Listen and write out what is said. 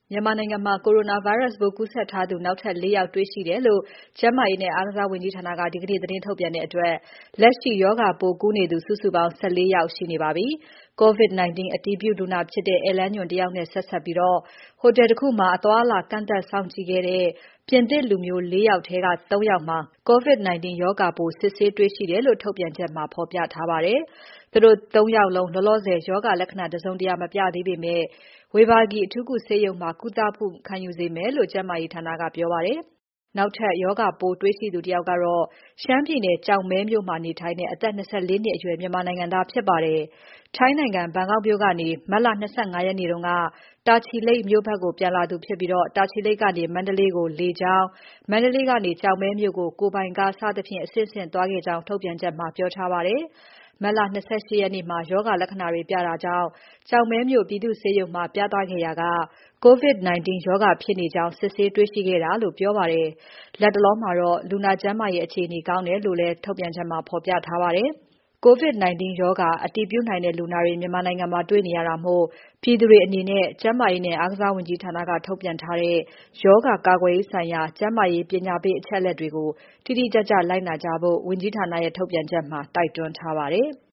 မြန်မာနိုင်ငံမှာ Coronavirus ပိုးကူးစက်ထားသူ နောက်ထပ် ၄ ယောက်တွေ့ရှိတယ်လို့ ကျန်းမာရေးနဲ့ အားကစားဝန်ကြီးဌာနက ဒီကနေ့ သတင်းထုတ်ပြန်တဲ့အတွက် လက်ရှိရောဂါပိုးကူးနေသူ စုစုပေါင်း ၁၄ ယောက်ရှိနေပါပြီ။ COVID-19 အတည်ပြုလူနာဖြစ်တဲ့ ဧည့်လမ်းညွှန်တယောက်နဲ့ ဆက်စပ်ပြီး ဟိုတယ်တခုမှာ အသွားအလာကန့်သတ်စောင့်ကြည့်ခဲ့တဲ့ ပြင်သစ်လူမျိုး ၄ ယောက်ထဲက ၃ ယောက်မှာ COVID-19 ရောဂါပိုး စစ်ဆေးတွေ့ရှိတယ်လို့ ထုတ်ပြန်ချက်မှာ ဖော်ပြထားပါတယ်။ သူတို့ ၃ ယောက်လုံး လောလောဆယ် ရောဂါလက္ခဏာ တစုံတရာမပြသေးပေမဲ့ ဝေဘာဂီအထူးကုဆေးရုံမှာ ကုသမှုခံယူစေမယ်လို့ ကျန်းမာရေးဌာနက ပြောပါတယ်။ နောက်ထပ် ရောဂါပိုးတွေ့ရှိသူတယောက်ကတော့ ရှမ်းပြည်နယ် ကျောက်မဲမြို့မှာနေထိုင်တဲ့ အသက် ၂၄ နှစ်အရွယ် မြန်မာနိုင်ငံသားဖြစ်ပါတယ်။ ထိုင်းနိုင်ငံ ဘန်ကောက်မြို့ကနေ မတ်လ ၂၅ ရက်နေ့က တာချီလိတ်မြို့ဘက်ကို ပြန်လာသူဖြစ်ပြီး တာချီလိတ်ကနေ မန္တလေးကို လေကြောင်း၊ မန္တလေးကနေ ကျောက်မဲမြို့ကို ကိုယ်ပိုင်ကား စသဖြင့် အဆင့်ဆင့်သွားခဲ့ကြောင်း ထုတ်ပြန်ချက်မှာ ပြောထားပါတယ်။ မတ်လ ၂၈ ရက်နေ့မှာ ရောဂါလက္ခဏာတွေပြတာကြောင့် ကျောက်မဲမြို့ ပြည်သူ့ဆေးရုံမှာ ပြသခဲ့ရာက COVID-19 ရောဂါဖြစ်နေကြောင်း စစ်ဆေးတွေ့ရှိခဲ့တာလို့ ပြောပါတယ်။ လတ်တလောမှာတော့ လူနာကျန်းမာရေးအခြေအနေ ကောင်းတယ်လို့လည်း ထုတ်ပြန်ချက်မှာ ဖော်ပြထားပါတယ်။ COVID-19 ရောဂါအတည်ပြုနိုင်တဲ့ လူနာတွေ မြန်မာနိုင်ငံမှာ တွေ့နေရတာမို့ ပြည်သူတွေအနေနဲ့ ကျန်းမာရေးနဲ့ အားကစားဝန်ကြီးဌာနက ထုတ်ပြန်ထားတဲ့ ရောဂါကာကွယ်ရေးဆိုင်ရာ ကျန်းမာရေးပညာပေးအချက်အလက်တွေကို တိတိကျကျလိုက်နာကြဖို့ ဝန်ကြီးဌာနရဲ့ ထုတ်ပြန်ချက်မှာ တိုက်တွန်းထားပါတယ်။